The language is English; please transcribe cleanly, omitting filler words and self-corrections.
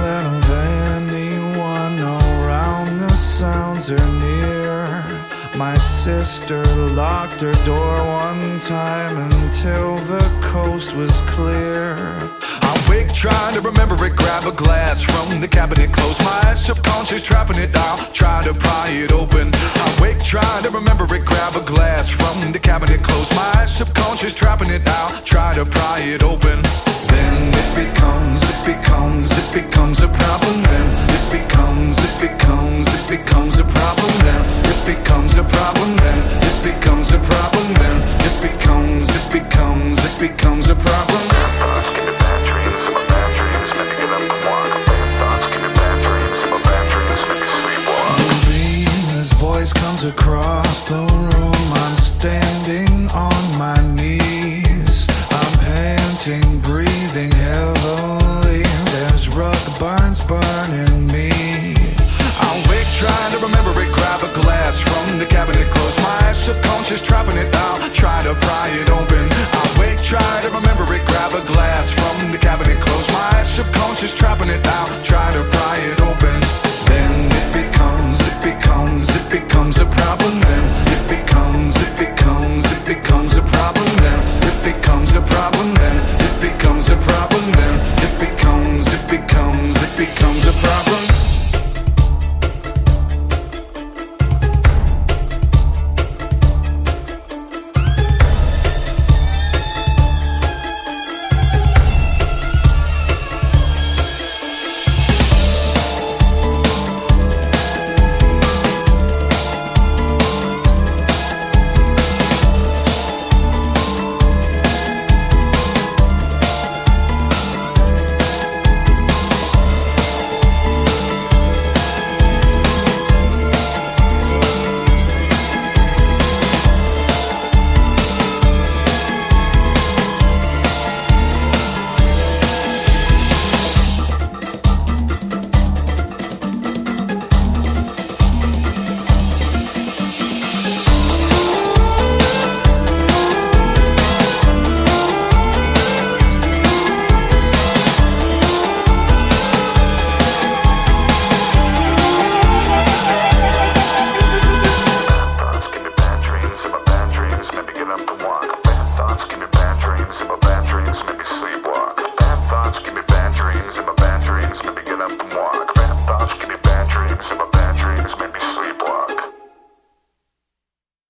silent of anyone around. The sounds are near. My sister locked her door one time until the coast was clear. I wake trying to remember it, grab a glass from the cabinet, close my eyes, subconscious trapping it down, try to pry it open. I wake trying to remember it, grab a glass from the cabinet, close my eyes, subconscious trapping it down, try to pry it open. Then it becomes a problem. Then it becomes a problem. Then it becomes a problem. Then it becomes a problem. Then it becomes a problem. Thoughts give me bad dreams, and my bad dreams make me get up and walk. Bad thoughts give me bad dreams, and my bad dreams make me sleepwalk. His voice comes across the room. I'm standing on my knees. I'm panting, breathing heavily. There's rug burns burning me. I wake trying to remember it, grab a glass from the cabinet, close my eyes, subconscious trapping it down, try to pry it open. I wake trying to remember it, grab a glass from the cabinet, close my eyes, subconscious trapping it down, try to pry it open.